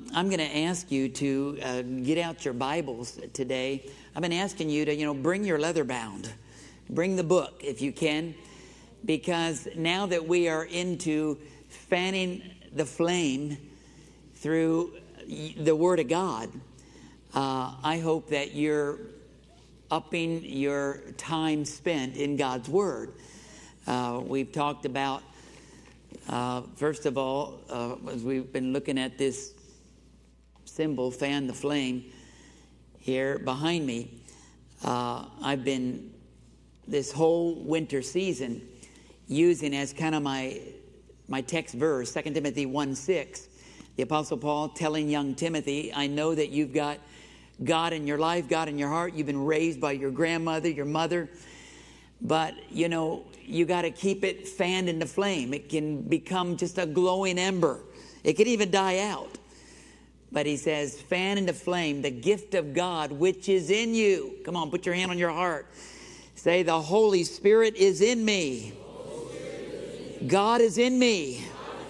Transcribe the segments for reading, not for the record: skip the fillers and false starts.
I'm going to ask you to get out your Bibles today. I've been asking you to, bring your leather bound. Bring the book if you can. Because now that we are into fanning the flame through the Word of God, I hope that you're upping your time spent in God's Word. We've talked about, first of all, as we've been looking at this symbol, fan the flame, here behind me, I've been this whole winter season using as kind of my text verse, 2 Timothy 1:6, the Apostle Paul telling young Timothy, I know that you've got God in your life, God in your heart. You've been raised by your grandmother, your mother. But, you got to keep it fanned into flame. It can become just a glowing ember. It can even die out. But he says, fan into flame the gift of God which is in you. Come on, put your hand on your heart. Say, the Holy Spirit is in me. God is in me.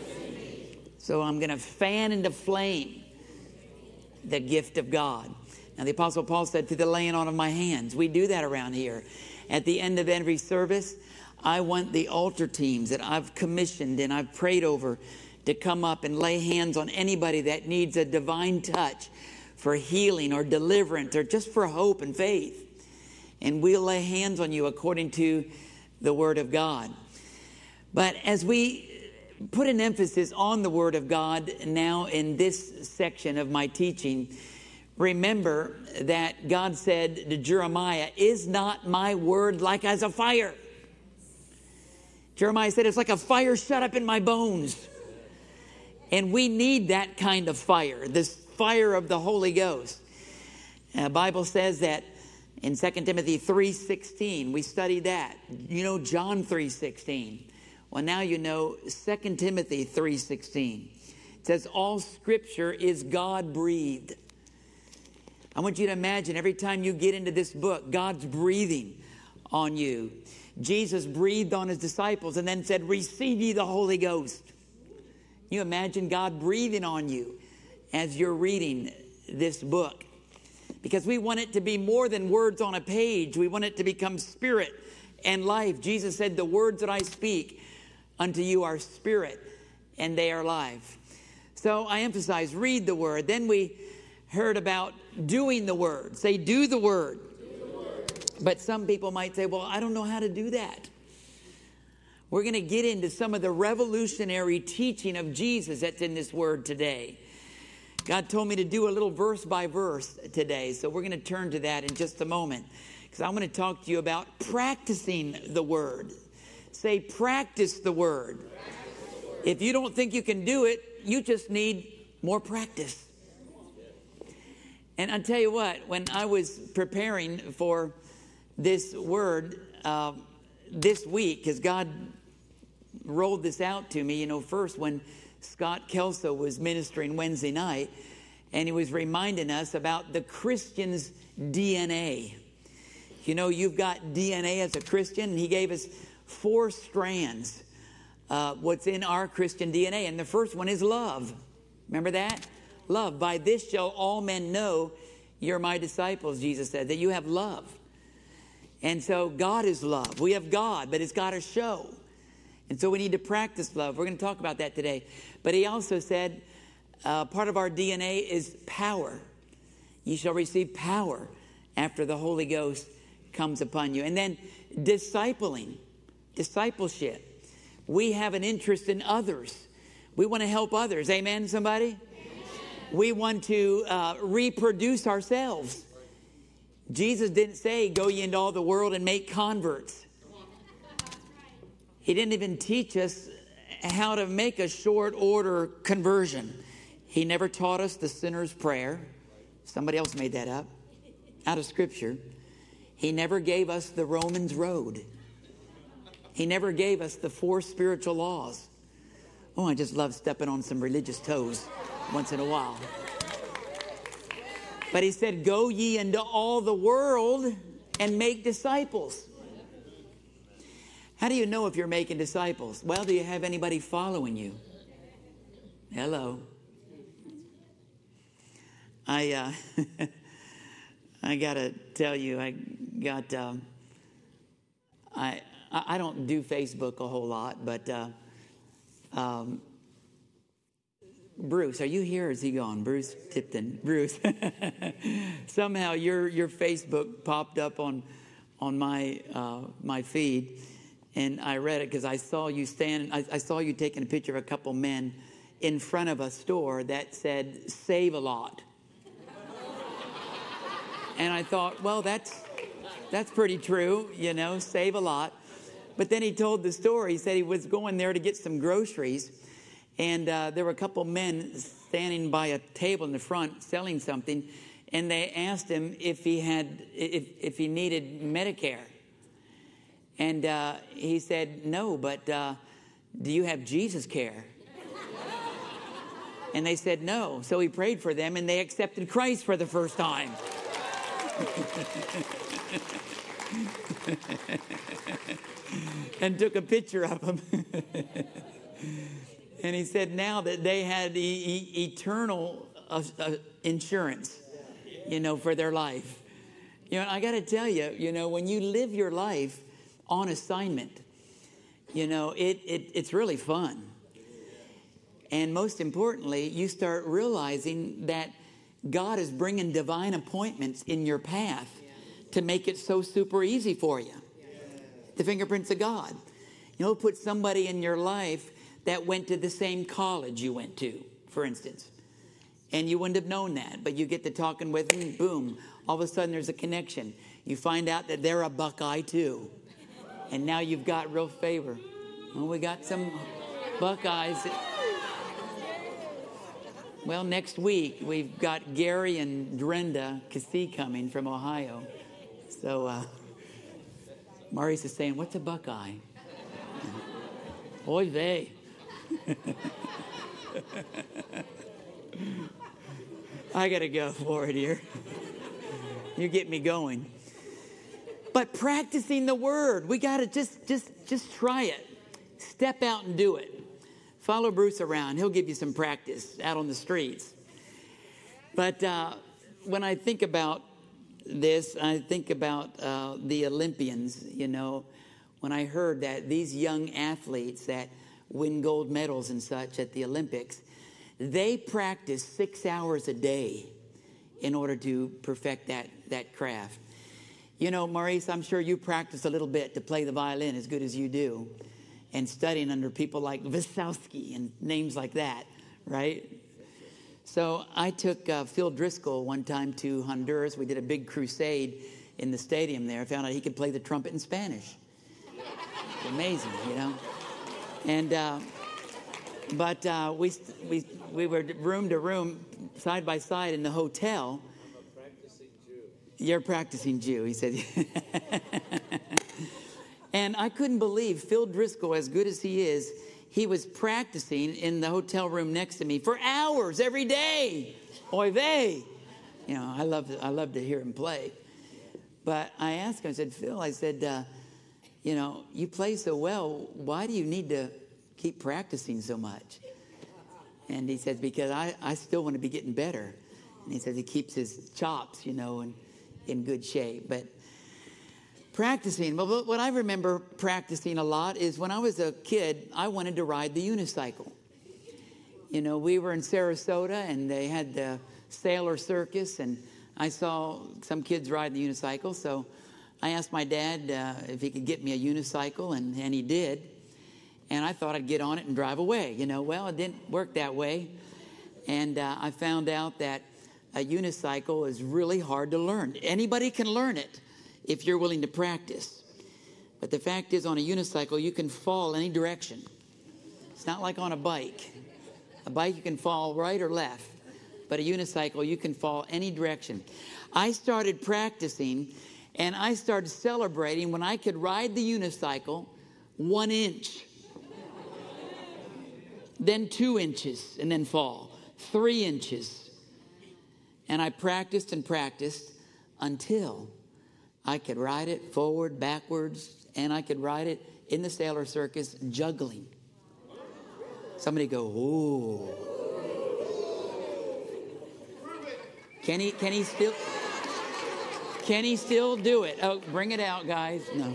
So I'm going to fan into flame the gift of God. Now, the Apostle Paul said, through the laying on of my hands. We do that around here. At the end of every service, I want the altar teams that I've commissioned and I've prayed over to come up and lay hands on anybody that needs a divine touch for healing or deliverance or just for hope and faith. And we'll lay hands on you according to the Word of God. But as we put an emphasis on the Word of God now in this section of my teaching, remember that God said to Jeremiah, is not my word like as a fire? Jeremiah said, it's like a fire shut up in my bones. And we need that kind of fire, this fire of the Holy Ghost. The Bible says that in 2 Timothy 3:16, we studied that. John 3:16. Well, now 2 Timothy 3:16. It says, all Scripture is God-breathed. I want you to imagine every time you get into this book, God's breathing on you. Jesus breathed on his disciples and then said, receive ye the Holy Ghost. You imagine God breathing on you as you're reading this book. Because we want it to be more than words on a page. We want it to become spirit and life. Jesus said, the words that I speak unto you are spirit and they are life. So I emphasize, read the word. Then we heard about doing the word. Say, do the word. Do the word. But some people might say, well, I don't know how to do that. We're going to get into some of the revolutionary teaching of Jesus that's in this word today. God told me to do a little verse by verse today. So we're going to turn to that in just a moment. Because I want to talk to you about practicing the word. Say, practice the word. Practice the word. If you don't think you can do it, you just need more practice. And I'll tell you what, when I was preparing for this word this week, because God rolled this out to me, first when Scott Kelso was ministering Wednesday night, and he was reminding us about the Christian's DNA. You've got DNA as a Christian, and he gave us 4 strands, what's in our Christian DNA. And the first one is love. Remember that? Love. By this shall all men know you're my disciples, Jesus said, that you have love. And so God is love. We have God, but it's got to show. And so we need to practice love. We're going to talk about that today. But he also said part of our DNA is power. You shall receive power after the Holy Ghost comes upon you. And then discipleship. We have an interest in others. We want to help others. Amen, somebody? We want to reproduce ourselves. Jesus didn't say, go ye into all the world and make converts. He didn't even teach us how to make a short order conversion. He never taught us the sinner's prayer. Somebody else made that up out of Scripture. He never gave us the Romans road. He never gave us the 4 spiritual laws. Oh, I just love stepping on some religious toes once in a while. But he said, go ye into all the world and make disciples. How do you know if you're making disciples? Well, do you have anybody following you? Hello. I I gotta tell you, I got I don't do Facebook a whole lot, but Bruce, are you here or is he gone? Bruce Tipton. Bruce. Somehow your Facebook popped up on my my feed, and I read it because I saw you I saw you taking a picture of a couple men in front of a store that said "Save a Lot," and I thought, well, that's pretty true, save a lot. But then he told the story. He said he was going there to get some groceries. And there were a couple men standing by a table in the front selling something, and they asked him if he needed Medicare. And he said, no, but do you have Jesus Care? And they said no. So he prayed for them, and they accepted Christ for the first time. And took a picture of him. And he said now that they had eternal insurance, for their life. I got to tell you, when you live your life on assignment, it's really fun. And most importantly, you start realizing that God is bringing divine appointments in your path to make it so super easy for you. The fingerprints of God. Put somebody in your life that went to the same college you went to, for instance. And you wouldn't have known that, but you get to talking with them, boom, all of a sudden there's a connection. You find out that they're a Buckeye too. And now you've got real favor. Well, we got some Buckeyes. Well, next week we've got Gary and Brenda Cassie coming from Ohio. So Maurice is saying, what's a Buckeye? Oy vey. I got to go for it here. You get me going. But practicing the word, we got to just try it. Step out and do it. Follow Bruce around. He'll give you some practice out on the streets. But when I think about this, I think about the Olympians, when I heard that these young athletes that win gold medals and such at the Olympics, they practice 6 hours a day in order to perfect that craft. Maurice, I'm sure you practice a little bit to play the violin as good as you do, and studying under people like Wysowski and names like that, right? So I took Phil Driscoll one time to Honduras. We did a big crusade in the stadium there. I found out he could play the trumpet in Spanish. Amazing, And but we were room to room, side by side in the hotel. I'm a practicing Jew. You're a practicing Jew, he said. And I couldn't believe Phil Driscoll, as good as he is, he was practicing in the hotel room next to me for hours every day. Oy vey. I love to hear him play. But I asked him, I said, Phil, you play so well, why do you need to keep practicing so much? And he says, because I still want to be getting better. And he says he keeps his chops, in good shape. But practicing, well, what I remember practicing a lot is when I was a kid, I wanted to ride the unicycle. We were in Sarasota and they had the Sailor Circus, and I saw some kids ride the unicycle, so I asked my dad if he could get me a unicycle, and he did. And I thought I'd get on it and drive away. Well, it didn't work that way. And I found out that a unicycle is really hard to learn. Anybody can learn it if you're willing to practice. But the fact is, on a unicycle, you can fall any direction. It's not like on a bike. A bike, you can fall right or left. But a unicycle, you can fall any direction. I started practicing, and I started celebrating when I could ride the unicycle 1 inch. Then 2 inches, and then fall. 3 inches. And I practiced and practiced until I could ride it forward, backwards, and I could ride it in the Sailor Circus juggling. Somebody go, ooh. Can he still do it? Oh, bring it out, guys. No.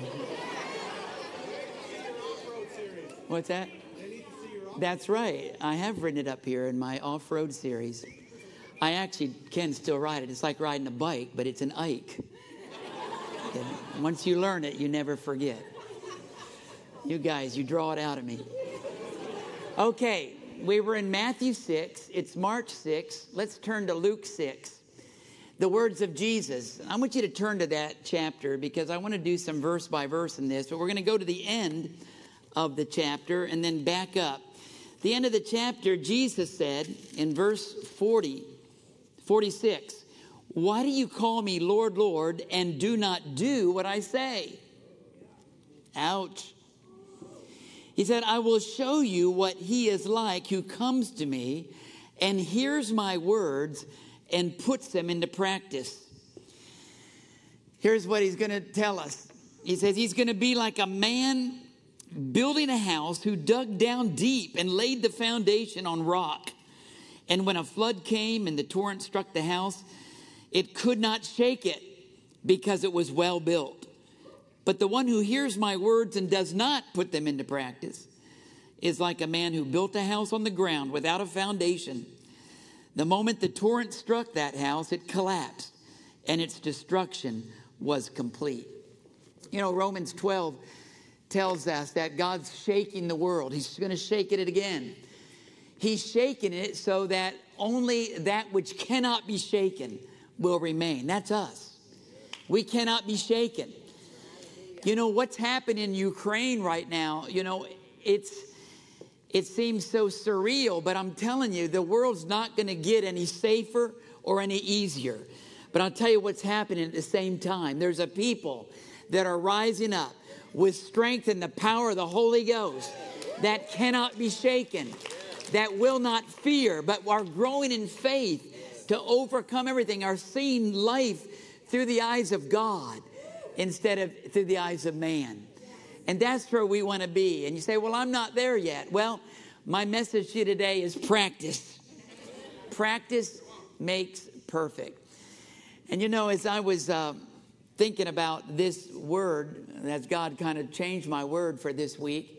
What's that? That's right. I have written it up here in my off-road series. I actually can still ride it. It's like riding a bike, but it's an Ike. Okay. Once you learn it, you never forget. You guys, you draw it out of me. Okay, we were in Matthew 6. It's March 6. Let's turn to Luke 6. The words of Jesus. I want you to turn to that chapter because I want to do some verse by verse in this, but we're going to go to the end of the chapter and then back up. The end of the chapter, Jesus said in verse 46, "Why do you call me Lord, Lord, and do not do what I say?" Ouch. He said, "I will show you what he is like who comes to me and hears my words and puts them into practice." Here's what he's going to tell us. He says he's going to be like a man building a house who dug down deep and laid the foundation on rock. And when a flood came and the torrent struck the house, it could not shake it because it was well built. But the one who hears my words and does not put them into practice is like a man who built a house on the ground without a foundation. The moment the torrent struck that house, it collapsed, and its destruction was complete. You know, Romans 12 tells us that God's shaking the world. He's going to shake it again. He's shaking it so that only that which cannot be shaken will remain. That's us. We cannot be shaken. You know, what's happened in Ukraine right now, you know, it seems so surreal, but I'm telling you, the world's not going to get any safer or any easier. But I'll tell you what's happening at the same time. There's a people that are rising up with strength and the power of the Holy Ghost that cannot be shaken, that will not fear, but are growing in faith to overcome everything, are seeing life through the eyes of God instead of through the eyes of man. And that's where we want to be. And you say, well, I'm not there yet. Well, my message to you today is practice. Practice makes perfect. And you know, as I was thinking about this word, as God kind of changed my word for this week,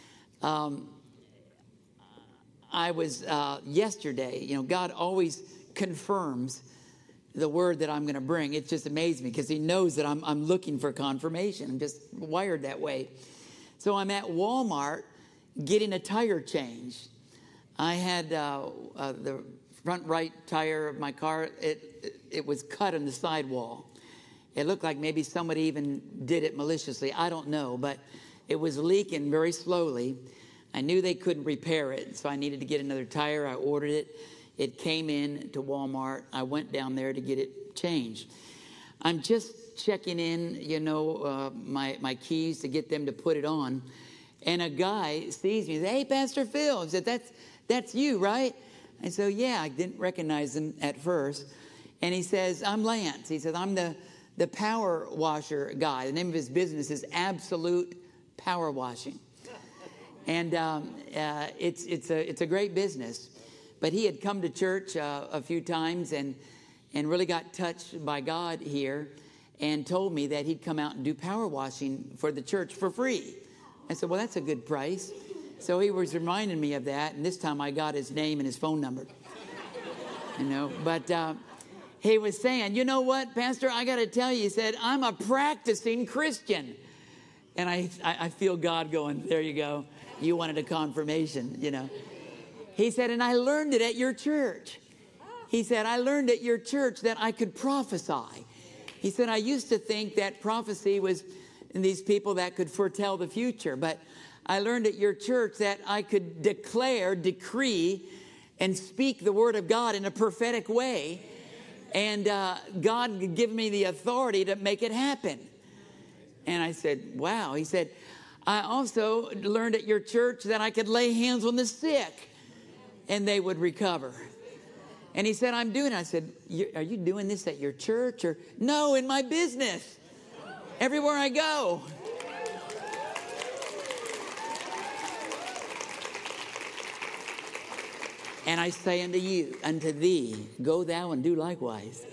I was yesterday, you know, God always confirms the word that I'm going to bring. It just amazed me because he knows that I'm looking for confirmation. I'm just wired that way. So I'm at Walmart getting a tire change. I had the front right tire of my car. It was cut on the sidewall. It looked like maybe somebody even did it maliciously. I don't know, but it was leaking very slowly. I knew they couldn't repair it, so I needed to get another tire. I ordered it. It came in to Walmart. I went down there to get it changed. I'm just checking in, you know, my keys to get them to put it on. And a guy sees me and says, "Hey, Pastor Phil." He said, that's you, right? And so, yeah, I didn't recognize him at first. And he says, "I'm Lance." He says, "I'm the power washer guy." The name of his business is Absolute Power Washing. And it's a great business. But he had come to church a few times and really got touched by God here and told me that he'd come out and do power washing for the church for free. I said, well, that's a good price. So he was reminding me of that. And this time I got his name and his phone number. You know, but he was saying, "You know what, Pastor, I got to tell you," he said, "I'm a practicing Christian." And I feel God going, there you go. You wanted a confirmation, you know. He said, "And I learned it at your church." He said, "I learned at your church that I could prophesy." He said, "I used to think that prophecy was in these people that could foretell the future. But I learned at your church that I could declare, decree, and speak the word of God in a prophetic way. And God could give me the authority to make it happen." And I said, wow. He said, "I also learned at your church that I could lay hands on the sick and they would recover." And he said, "I'm doing it." I said, "Are you doing this at your church?" Or, "No, in my business. Everywhere I go." And I say unto thee, go thou and do likewise.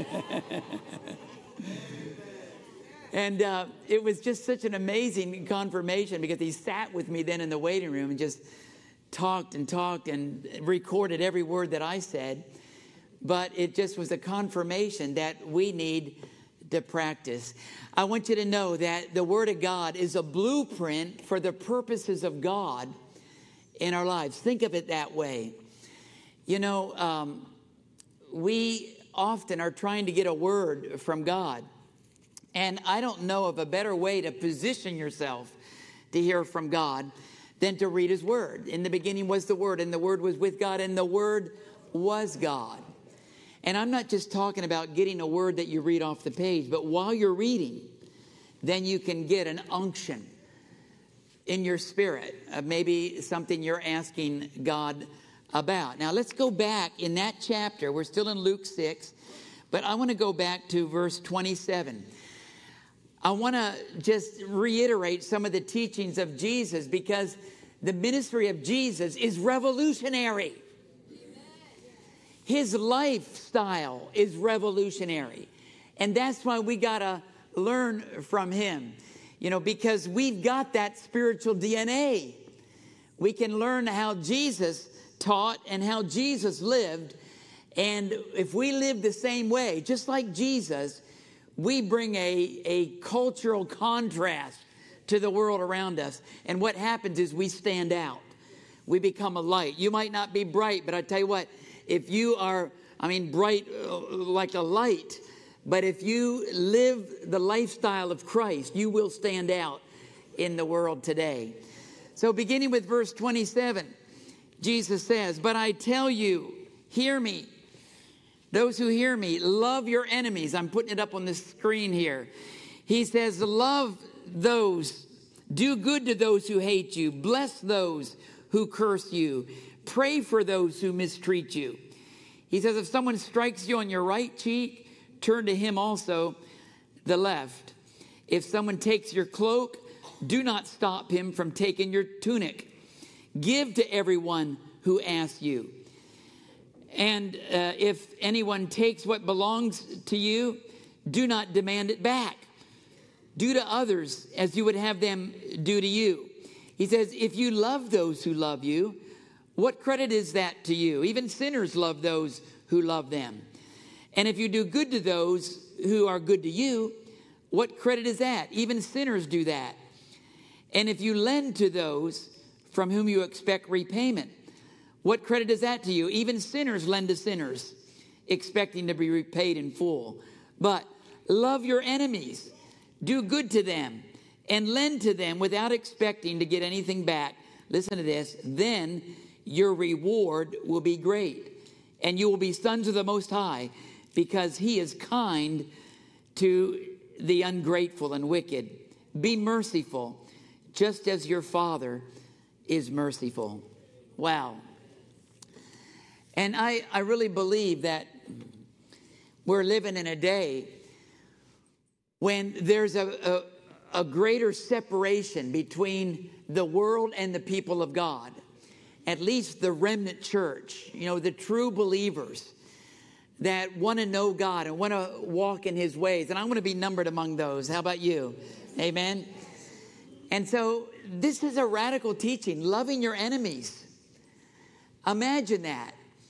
And it was just such an amazing confirmation, because he sat with me then in the waiting room and just talked and recorded every word that I said. But it just was a confirmation that we need to practice. I want you to know that the Word of God is a blueprint for the purposes of God in our lives. Think of it that way. You know, we often are trying to get a word from God. And I don't know of a better way to position yourself to hear from God than to read His Word. In the beginning was the Word, and the Word was with God, and the Word was God. And I'm not just talking about getting a word that you read off the page, but while you're reading, then you can get an unction in your spirit of maybe something you're asking God about. Now, let's go back in that chapter. We're still in Luke 6, but I want to go back to verse 27. I want to just reiterate some of the teachings of Jesus, because the ministry of Jesus is revolutionary. His lifestyle is revolutionary. And that's why we got to learn from him, you know, because we've got that spiritual DNA. We can learn how Jesus taught and how Jesus lived. And if we live the same way, just like Jesus, we bring a cultural contrast to the world around us. And what happens is we stand out. We become a light. You might not be bright, but I tell you what, if you are, bright like a light, but if you live the lifestyle of Christ, you will stand out in the world today. So beginning with verse 27, Jesus says, but I tell you, hear me. Those who hear me, love your enemies. I'm putting it up on the screen here. He says, love those, do good to those who hate you, bless those who curse you, pray for those who mistreat you. He says, if someone strikes you on your right cheek, turn to him also the left. If someone takes your cloak, do not stop him from taking your tunic. Give to everyone who asks you. And if anyone takes what belongs to you, do not demand it back. Do to others as you would have them do to you. He says, if you love those who love you, what credit is that to you? Even sinners love those who love them. And if you do good to those who are good to you, what credit is that? Even sinners do that. And if you lend to those from whom you expect repayment, what credit is that to you? Even sinners lend to sinners, expecting to be repaid in full. But love your enemies, do good to them, and lend to them without expecting to get anything back. Listen to this. Then your reward will be great, and you will be sons of the Most High, because he is kind to the ungrateful and wicked. Be merciful, just as your Father is merciful. Wow. And I really believe that we're living in a day when there's a greater separation between the world and the people of God. At least the remnant church, you know, the true believers that want to know God and want to walk in his ways. And I want to be numbered among those. How about you? Amen. And so this is a radical teaching, loving your enemies. Imagine that.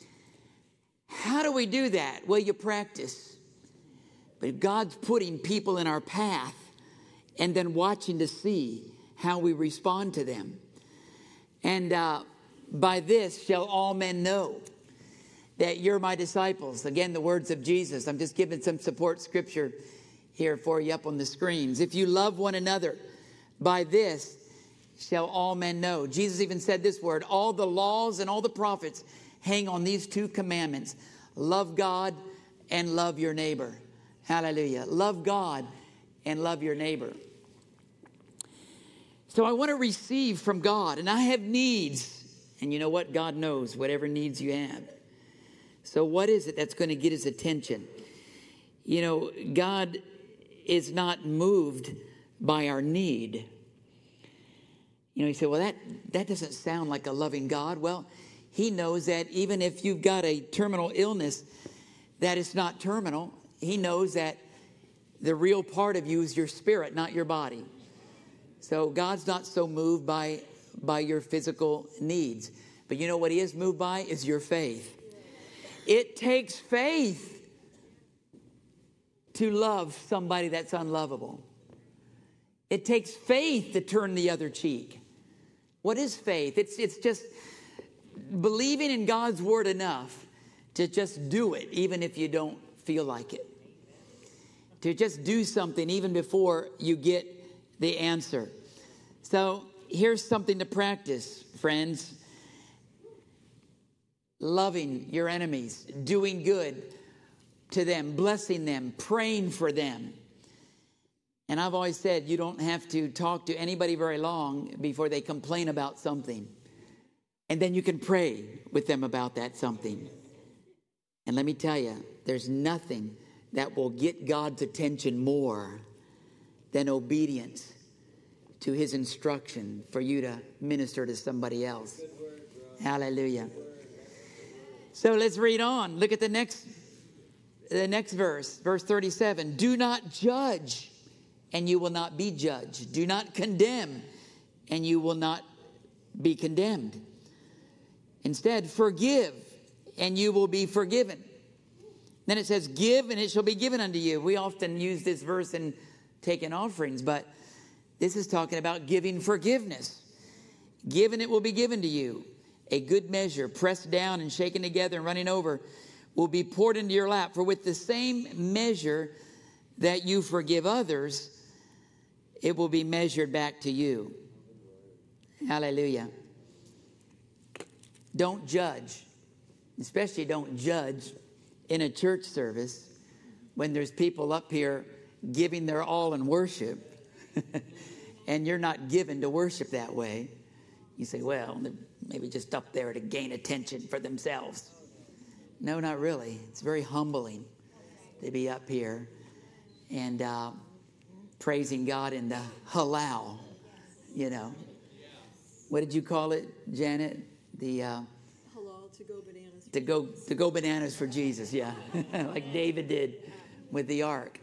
How do we do that? Well, you practice. But God's putting people in our path and then watching to see how we respond to them. And by this shall all men know that you're my disciples. Again, the words of Jesus. I'm just giving some support scripture here for you up on the screens. If you love one another, by this shall all men know. Jesus even said this word, all the laws and all the prophets hang on these two commandments. Love God and love your neighbor. Hallelujah. Love God and love your neighbor. So I want to receive from God, and I have needs. And you know what? God knows whatever needs you have. So what is it that's going to get his attention? You know, God is not moved by our need. You know, you say, well, that doesn't sound like a loving God. Well, He knows that even if you've got a terminal illness, that it's not terminal. He knows that the real part of you is your spirit, not your body. So God's not so moved by your physical needs. But you know what he is moved by is your faith. It takes faith to love somebody that's unlovable. It takes faith to turn the other cheek. What is faith? It's just believing in God's word enough to just do it, even if you don't feel like it. To just do something even before you get the answer. So here's something to practice, friends. Loving your enemies, doing good to them, blessing them, praying for them. And I've always said you don't have to talk to anybody very long before they complain about something. And then you can pray with them about that something. And let me tell you, there's nothing that will get God's attention more than obedience to his instruction for you to minister to somebody else. Hallelujah. So let's read on. Look at the next verse, verse 37. Do not judge, and you will not be judged. Do not condemn, and you will not be condemned. Instead, forgive, and you will be forgiven. Then it says, give, and it shall be given unto you. We often use this verse in taking offerings, but this is talking about giving forgiveness. Give, and it will be given to you. A good measure, pressed down and shaken together and running over, will be poured into your lap. For with the same measure that you forgive others, it will be measured back to you. Hallelujah. Don't judge. Especially don't judge in a church service when there's people up here giving their all in worship. And you're not given to worship that way. You say, well, maybe just up there to gain attention for themselves. No, not really. It's very humbling to be up here and praising God in the halal, you know. What did you call it, Janet? The halal to go bananas. To go bananas for Jesus, yeah. Like David did with the ark.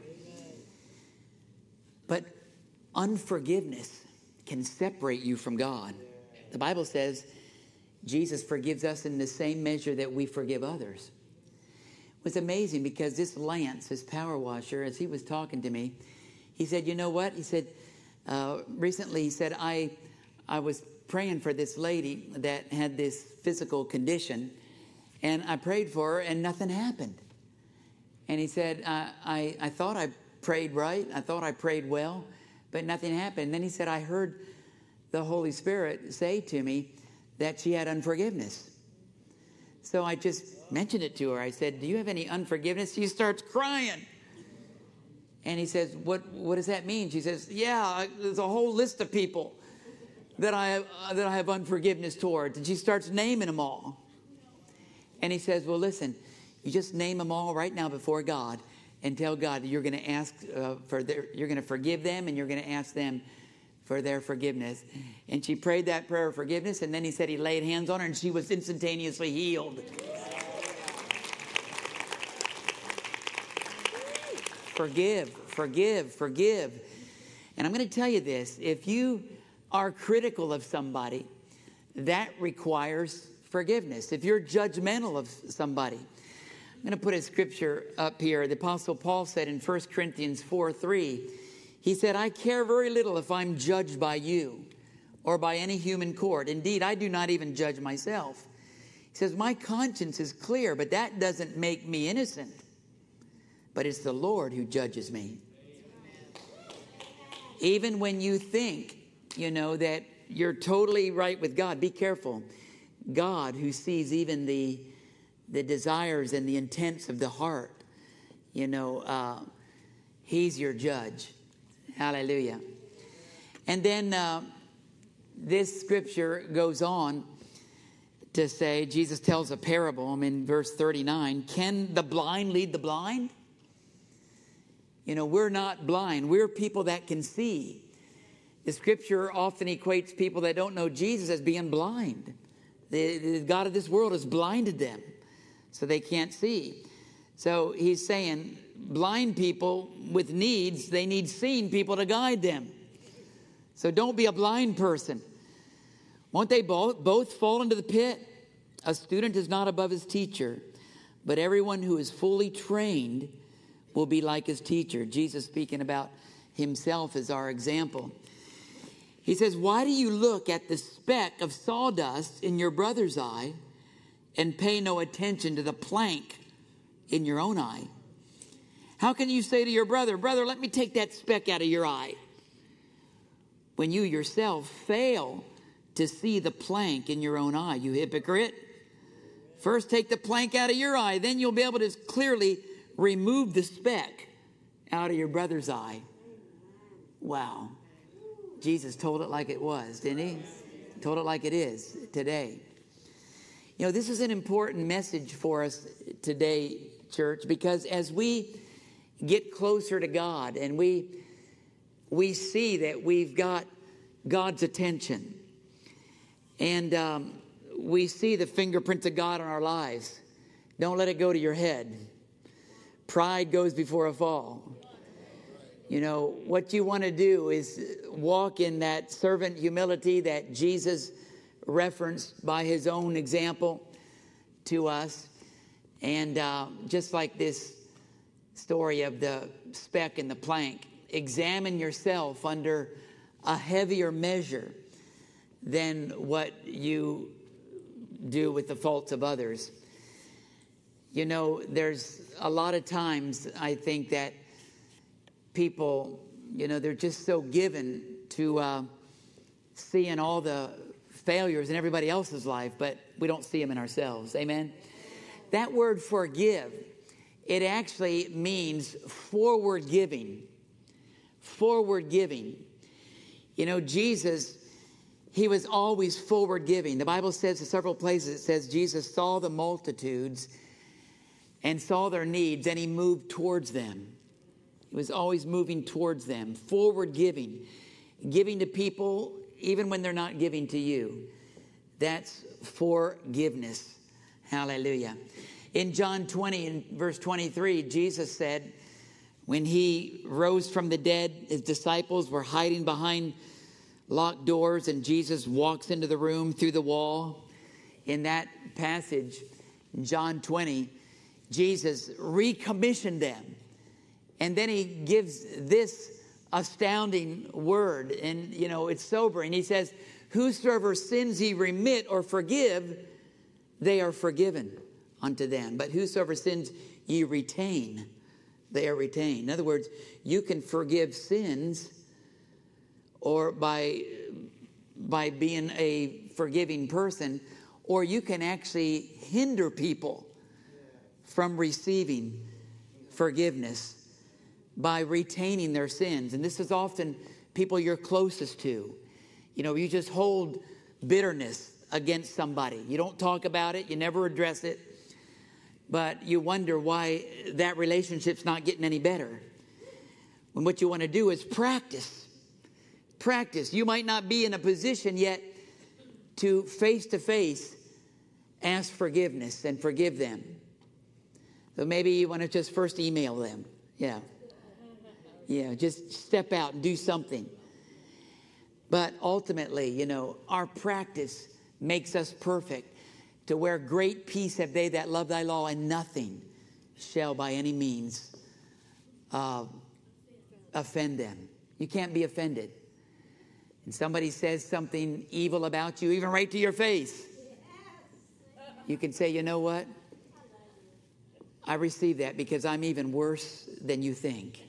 But unforgiveness can separate you from God. The Bible says Jesus forgives us in the same measure that we forgive others. It was amazing because this Lance, this power washer, as he was talking to me, he said, you know what? He said, recently, he said, I was praying for this lady that had this physical condition, and I prayed for her, and nothing happened. And he said, I thought I prayed right. I thought I prayed well, but nothing happened. And then he said, I heard the Holy Spirit say to me that she had unforgiveness. So I just mentioned it to her. I said, do you have any unforgiveness? She starts crying. And he says, what does that mean? She says, yeah, there's a whole list of people that I have unforgiveness towards. And she starts naming them all. And he says, well, listen, you just name them all right now before God and tell God you're going to ask you're going to forgive them, and you're going to ask them for their forgiveness. And she prayed that prayer of forgiveness, and then he said he laid hands on her, and she was instantaneously healed. Forgive, forgive, forgive. And I'm going to tell you this. If you are critical of somebody, that requires forgiveness. If you're judgmental of somebody. I'm going to put a scripture up here. The Apostle Paul said in 1 Corinthians 4:3, he said, I care very little if I'm judged by you or by any human court. Indeed, I do not even judge myself. He says, my conscience is clear, but that doesn't make me innocent. But it's the Lord who judges me. Even when you think, that you're totally right with God, be careful. God, who sees even the desires and the intents of the heart, he's your judge. Hallelujah. And then this scripture goes on to say, Jesus tells a parable in verse 39. Can the blind lead the blind? We're not blind. We're people that can see. The scripture often equates people that don't know Jesus as being blind. The God of this world has blinded them so they can't see. So he's saying blind people with needs, they need seeing people to guide them. So don't be a blind person. Won't they both fall into the pit? A student is not above his teacher, but everyone who is fully trained will be like his teacher. Jesus speaking about himself as our example. He says, why do you look at the speck of sawdust in your brother's eye and pay no attention to the plank in your own eye? How can you say to your brother, brother, let me take that speck out of your eye, when you yourself fail to see the plank in your own eye, you hypocrite? First take the plank out of your eye, then you'll be able to clearly remove the speck out of your brother's eye. Wow. Jesus told it like it was, didn't he? Told it like it is today. You know, this is an important message for us today, church, because as we get closer to God and we see that we've got God's attention, and we see the fingerprints of God on our lives, don't let it go to your head. Pride goes before a fall. You know, what you want to do is walk in that servant humility that Jesus referenced by his own example to us. And just like this story of the speck and the plank, examine yourself under a heavier measure than what you do with the faults of others. You know, there's a lot of times I think that people, you know, they're just so given to seeing all the failures in everybody else's life, but we don't see them in ourselves. Amen? That word forgive, it actually means forward giving. Forward giving. You know, Jesus, he was always forward giving. The Bible says in several places, it says Jesus saw the multitudes and saw their needs, and he moved towards them. He was always moving towards them. Forward giving. Giving to people even when they're not giving to you. That's forgiveness. Hallelujah. In John 20, in verse 23, Jesus said, when he rose from the dead, his disciples were hiding behind locked doors, and Jesus walks into the room through the wall. In that passage, in John 20, Jesus recommissioned them. And then he gives this astounding word. And, you know, it's sobering. He says, whosoever sins ye remit or forgive, they are forgiven unto them. But whosoever sins ye retain, they are retained. In other words, you can forgive sins or by being a forgiving person, or you can actually hinder people from receiving forgiveness by retaining their sins. And this is often people you're closest to. You know, you just hold bitterness against somebody. You don't talk about it. You never address it. But you wonder why that relationship's not getting any better. When what you want to do is practice. Practice. You might not be in a position yet to face ask forgiveness and forgive them. So maybe you want to just first email them. Yeah, just step out and do something. But ultimately, you know, our practice makes us perfect, to where great peace have they that love thy law, and nothing shall by any means offend them. You can't be offended. And somebody says something evil about you, even right to your face, you can say, you know what? I receive that because I'm even worse than you think.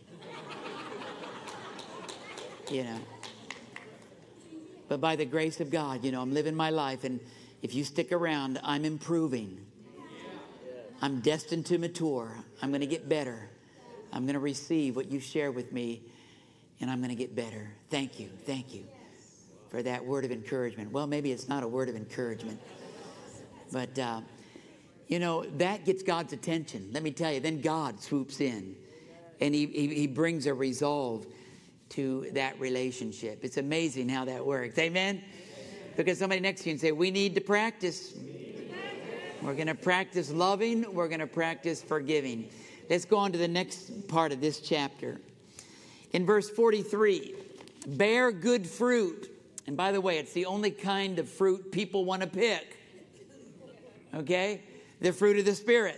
You know. But by the grace of God, you know, I'm living my life, and if you stick around, I'm improving. I'm destined to mature. I'm going to get better. I'm going to receive what you share with me, and I'm going to get better. Thank you for that word of encouragement. Well, maybe it's not a word of encouragement, but you know, that gets God's attention. Let me tell you, then God swoops in, and he brings a resolve to that relationship. It's amazing how that works. Amen? Look at somebody next to you and say, we need to practice. We're going to practice loving. We're going to practice forgiving. Let's go on to the next part of this chapter. In verse 43, bear good fruit. And by the way, it's the only kind of fruit people want to pick. Okay? The fruit of the Spirit.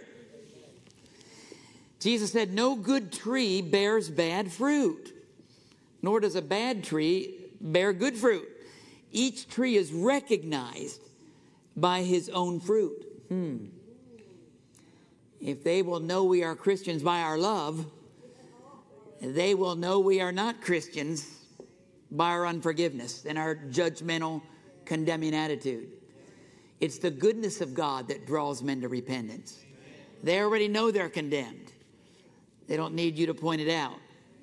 Jesus said, no good tree bears bad fruit, nor does a bad tree bear good fruit. Each tree is recognized by his own fruit. If they will know we are Christians by our love, they will know we are not Christians by our unforgiveness and our judgmental, condemning attitude. It's the goodness of God that draws men to repentance. They already know they're condemned. They don't need you to point it out.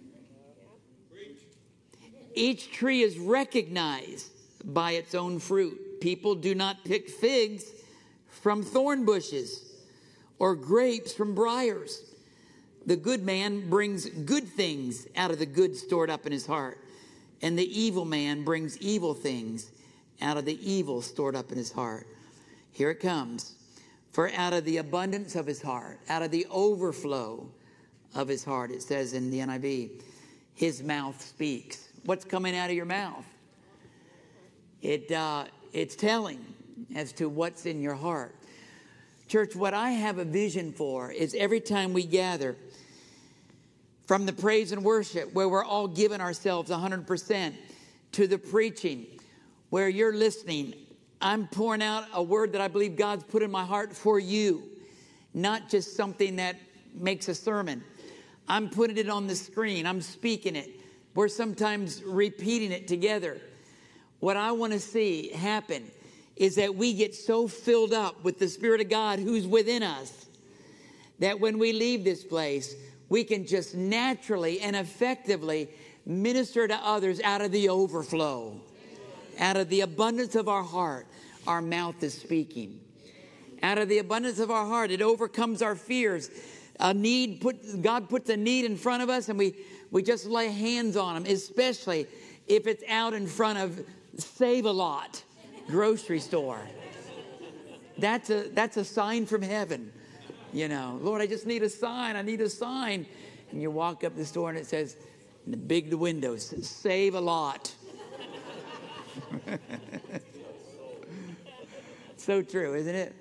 Each tree is recognized by its own fruit. People do not pick figs from thorn bushes or grapes from briars. The good man brings good things out of the good stored up in his heart, and the evil man brings evil things out of the evil stored up in his heart. Here it comes. For out of the abundance of his heart, out of the overflow of his heart, it says in the NIV, his mouth speaks. What's coming out of your mouth? It's telling as to what's in your heart. Church, what I have a vision for is every time we gather from the praise and worship, where we're all giving ourselves 100%, to the preaching, where you're listening, I'm pouring out a word that I believe God's put in my heart for you, not just something that makes a sermon. I'm putting it on the screen. I'm speaking it. We're sometimes repeating it together. What I want to see happen is that we get so filled up with the Spirit of God who's within us that when we leave this place, we can just naturally and effectively minister to others out of the overflow. Out of the abundance of our heart, our mouth is speaking. Out of the abundance of our heart, it overcomes our fears. God puts a need in front of us, and we just lay hands on them, especially if it's out in front of Save-A-Lot grocery store. That's a sign from heaven. You know, Lord, I just need a sign. I need a sign. And you walk up the store and it says, in the big windows, Save-A-Lot. So true, isn't it?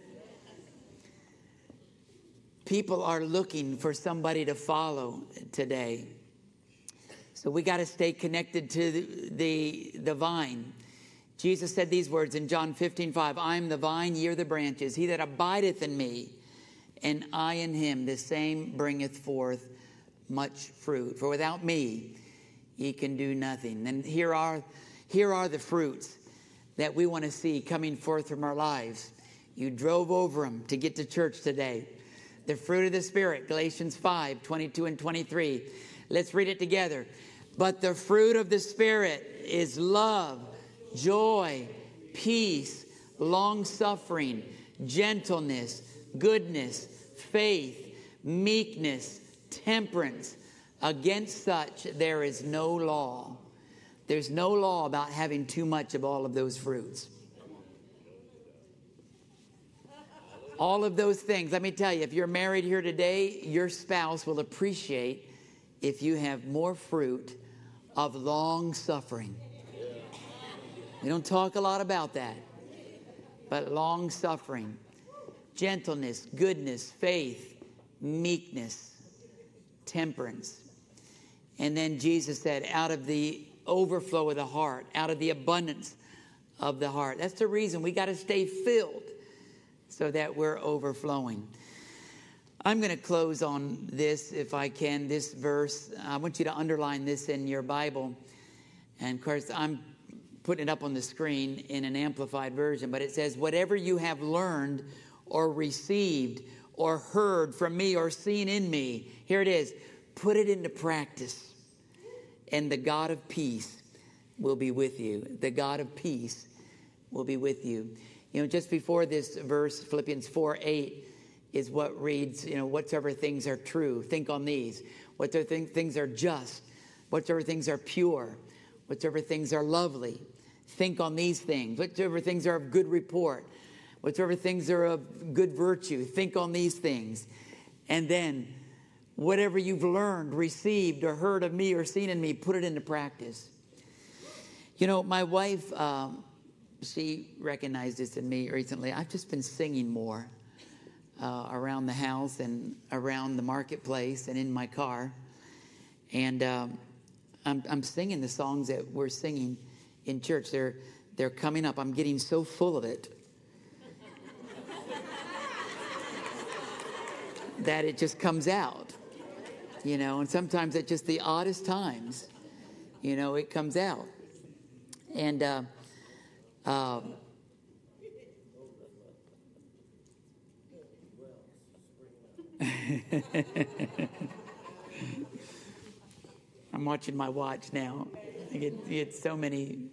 People are looking for somebody to follow today. So we got to stay connected to the vine. Jesus said these words in John 15:5, I am the vine, ye are the branches. He that abideth in me, and I in him, the same bringeth forth much fruit. For without me, ye can do nothing. And here are the fruits that we want to see coming forth from our lives. You drove over them to get to church today. The fruit of the Spirit, Galatians 5:22 and 23. Let's read it together. But the fruit of the Spirit is love, joy, peace, long-suffering, gentleness, goodness, faith, meekness, temperance. Against such there is no law. There's no law about having too much of all of those fruits. All of those things. Let me tell you, if you're married here today, your spouse will appreciate if you have more fruit of long suffering. We don't talk a lot about that. But long suffering, gentleness, goodness, faith, meekness, temperance. And then Jesus said, out of the overflow of the heart, out of the abundance of the heart. That's the reason we got to stay filled so that we're overflowing. I'm going to close on this, if I can, this verse. I want you to underline this in your Bible. And of course, I'm putting it up on the screen in an amplified version, but it says, whatever you have learned or received or heard from me or seen in me, here it is, put it into practice. And the God of peace will be with you. The God of peace will be with you. You know, just before this verse, Philippians 4:8 is what reads, you know, whatsoever things are true, think on these. Whatsoever things are just, whatsoever things are pure, whatsoever things are lovely, think on these things. Whatsoever things are of good report, whatsoever things are of good virtue, think on these things. And then whatever you've learned, received, or heard of me or seen in me, put it into practice. You know, my wife, she recognized this in me recently. I've just been singing more around the house and around the marketplace and in my car. And I'm singing the songs that we're singing in church. They're coming up. I'm getting so full of it that it just comes out, you know. And sometimes at just the oddest times, you know, it comes out. And I'm watching my watch now. I get so many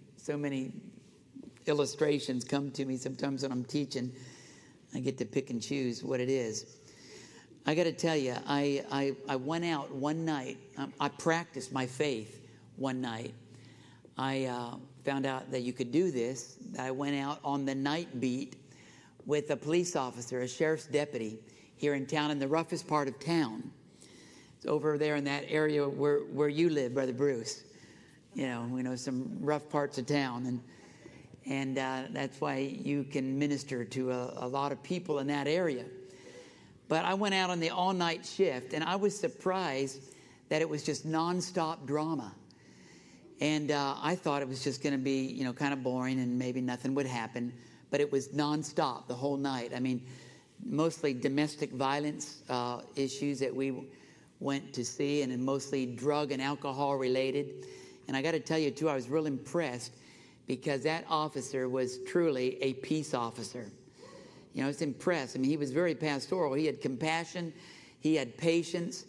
illustrations come to me sometimes when I'm teaching. I get to pick and choose what it is. I got to tell you, I went out one night. I practiced my faith one night. I found out that you could do this. I went out on the night beat with a police officer, a sheriff's deputy, here in town, in the roughest part of town. It's over there in that area where you live, Brother Bruce. You know some rough parts of town, and that's why you can minister to a lot of people in that area. But I went out on the all-night shift, and I was surprised that it was just nonstop drama. And I thought it was just going to be, you know, kind of boring and maybe nothing would happen. But it was nonstop the whole night. I mean, mostly domestic violence issues that we went to see, and mostly drug and alcohol related. And I got to tell you, too, I was real impressed because that officer was truly a peace officer. You know, I was impressed. I mean, he was very pastoral. He had compassion. He had patience.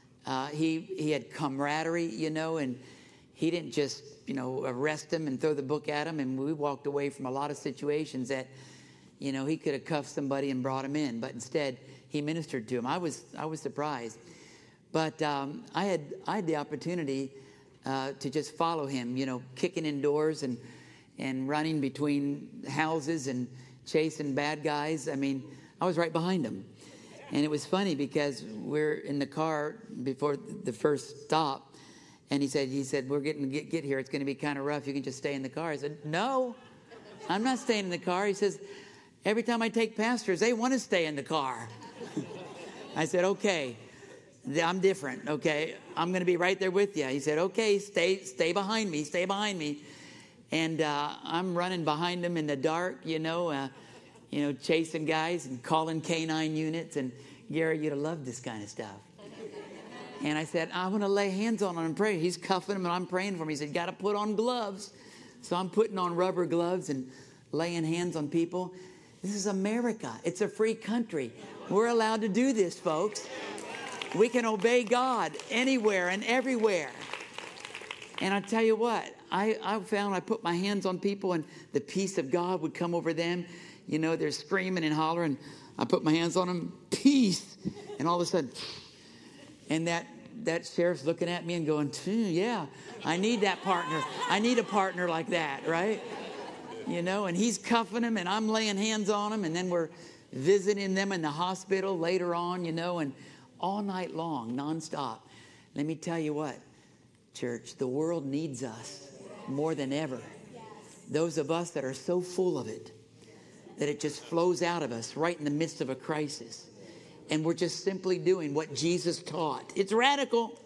He had camaraderie, you know, and he didn't just, you know, arrest him and throw the book at him. And we walked away from a lot of situations that, you know, he could have cuffed somebody and brought him in. But instead, he ministered to him. I was surprised. But I had the opportunity to just follow him, you know, kicking in doors and running between houses and chasing bad guys. I mean, I was right behind him. And it was funny because we're in the car before the first stop. And he said, we're getting to get here. It's going to be kind of rough. You can just stay in the car. I said, no, I'm not staying in the car. He says, every time I take pastors, they want to stay in the car. I said, okay, I'm different. Okay, I'm going to be right there with you. He said, okay, stay behind me. Stay behind me. And I'm running behind him in the dark, you know, chasing guys and calling K-9 units. And Gary, you'd have loved this kind of stuff. And I said, I want to lay hands on him and pray. He's cuffing him and I'm praying for him. He said, got to put on gloves. So I'm putting on rubber gloves and laying hands on people. This is America. It's a free country. We're allowed to do this, folks. We can obey God anywhere and everywhere. And I tell you what, I found I put my hands on people and the peace of God would come over them. You know, they're screaming and hollering. I put my hands on them, peace. And all of a sudden, and that sheriff's looking at me and going, yeah, I need that partner. I need a partner like that, right? You know, and he's cuffing him and I'm laying hands on him. And then we're visiting them in the hospital later on, you know, and all night long, nonstop. Let me tell you what, church, the world needs us more than ever. Those of us that are so full of it, that it just flows out of us right in the midst of a crisis. And we're just simply doing what Jesus taught. It's radical.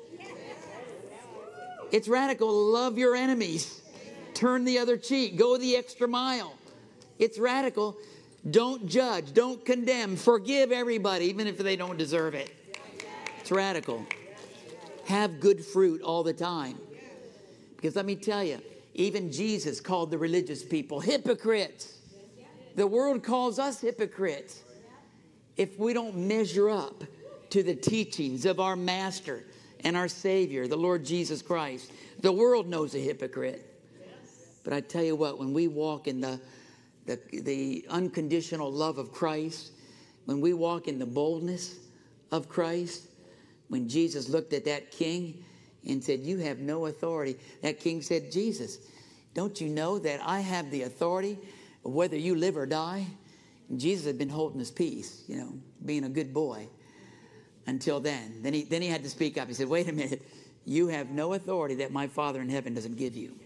It's radical. Love your enemies. Turn the other cheek. Go the extra mile. It's radical. Don't judge. Don't condemn. Forgive everybody, even if they don't deserve it. It's radical. Have good fruit all the time. Because let me tell you, even Jesus called the religious people hypocrites. The world calls us hypocrites if we don't measure up to the teachings of our Master and our Savior, the Lord Jesus Christ. The world knows a hypocrite. But I tell you what, when we walk in the unconditional love of Christ, when we walk in the boldness of Christ, when Jesus looked at that king and said, you have no authority. That king said, Jesus, Don't you know that I have the authority of whether you live or die? And Jesus had been holding his peace, being a good boy until then. Then he had to speak up. He said, wait a minute. You have no authority that my Father in heaven doesn't give you.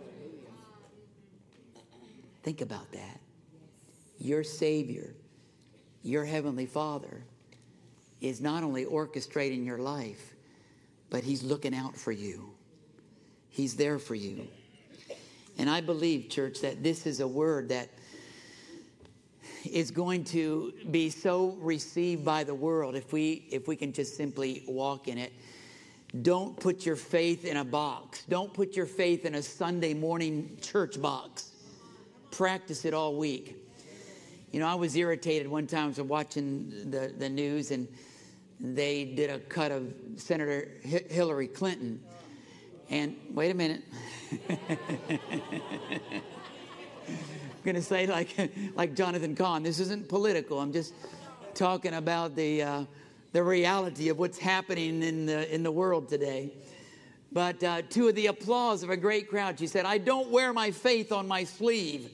Think about that. Your Savior, your Heavenly Father, is not only orchestrating your life, but he's looking out for you. He's there for you. And I believe, church, that this is a word that is going to be so received by the world if we can just simply walk in it. Don't put your faith in a box. Don't put your faith in a Sunday morning church box. Practice it all week. I was irritated one time. I was watching the news, and they did a cut of Senator Hillary Clinton. And wait a minute. I'm going to say like Jonathan Cahn, this isn't political. I'm just talking about the reality of what's happening in the world today. But to the applause of a great crowd, she said, I don't wear my faith on my sleeve.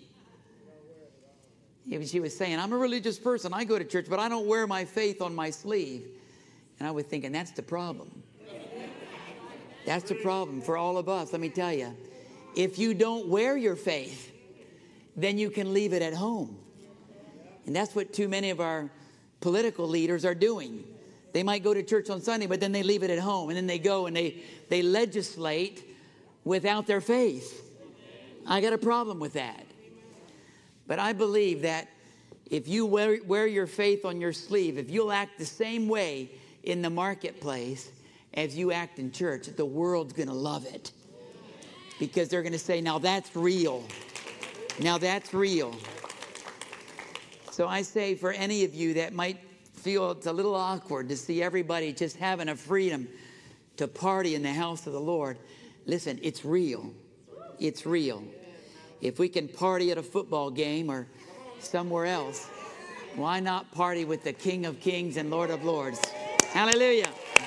She was saying, I'm a religious person. I go to church, but I don't wear my faith on my sleeve. And I was thinking, that's the problem. That's the problem for all of us. Let me tell you, if you don't wear your faith, then you can leave it at home. And that's what too many of our political leaders are doing. They might go to church on Sunday, but then they leave it at home. And then they go and they legislate without their faith. I got a problem with that. But I believe that if you wear your faith on your sleeve, if you'll act the same way in the marketplace as you act in church, the world's going to love it. Because they're going to say, now that's real. Now that's real. So I say for any of you that might feel it's a little awkward to see everybody just having a freedom to party in the house of the Lord, listen, it's real. It's real. If we can party at a football game or somewhere else, why not party with the King of Kings and Lord of Lords? Hallelujah.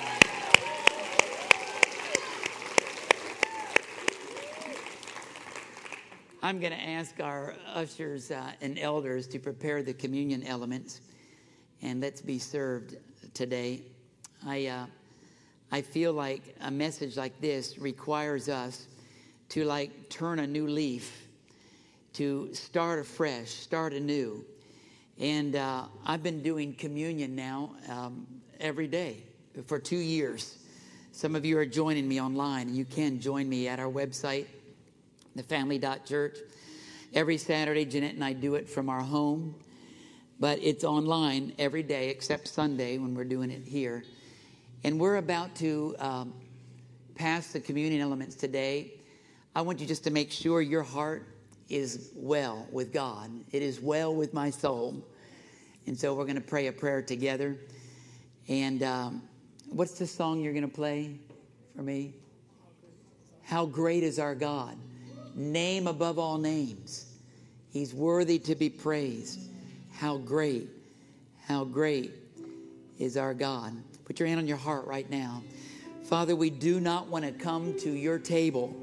I'm going to ask our ushers and elders to prepare the communion elements, and let's be served today. I feel like a message like this requires us to turn a new leaf, to start afresh, start anew. And I've been doing communion now every day for 2 years. Some of you are joining me online, and you can join me at our website, thefamily.church. Every Saturday, Jeanette and I do it from our home, but it's online every day except Sunday when we're doing it here. And we're about to pass the communion elements today. I want you just to make sure your heart is well with God. It is well with my soul. And so we're going to pray a prayer together. And what's the song you're going to play for me? How great is our God. Name above all names. He's worthy to be praised. How great is our God. Put your hand on your heart right now. Father, we do not want to come to your table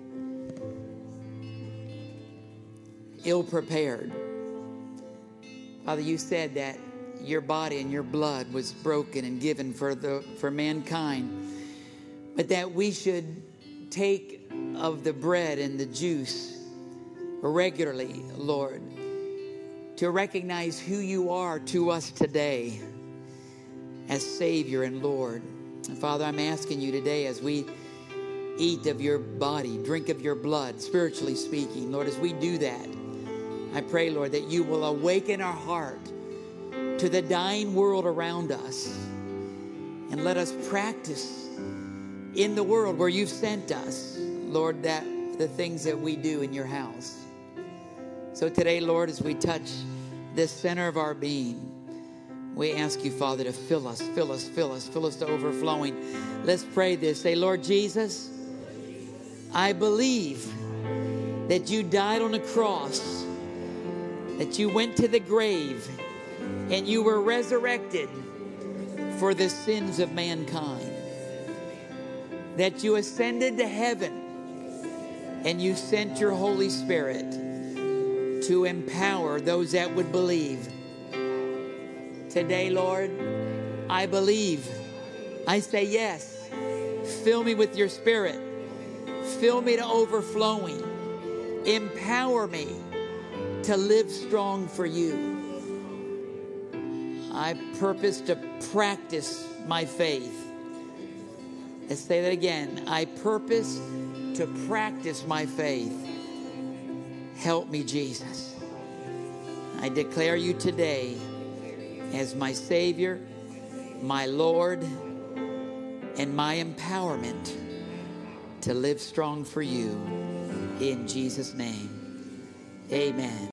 ill-prepared. Father, you said that your body and your blood was broken and given for mankind, but that we should take of the bread and the juice regularly, Lord, to recognize who you are to us today as Savior and Lord. And Father, I'm asking you today as we eat of your body, drink of your blood, spiritually speaking, Lord, as we do that, I pray, Lord, that you will awaken our heart to the dying world around us and let us practice in the world where you've sent us, Lord, that the things that we do in your house. So today, Lord, as we touch the center of our being, we ask you, Father, to fill us to overflowing. Let's pray this. Say, Lord Jesus, I believe that you died on the cross, that you went to the grave, and you were resurrected for the sins of mankind, that you ascended to heaven, And you sent your Holy Spirit to empower those that would believe. Today, Lord, I believe. I say yes. Fill me with your Spirit. Fill me to overflowing. Empower me to live strong for you. I purpose to practice my faith. Let's say that again. I purpose to practice my faith. Help me, Jesus. I declare you today as my Savior, my Lord, and my empowerment to live strong for you. In Jesus' name, amen.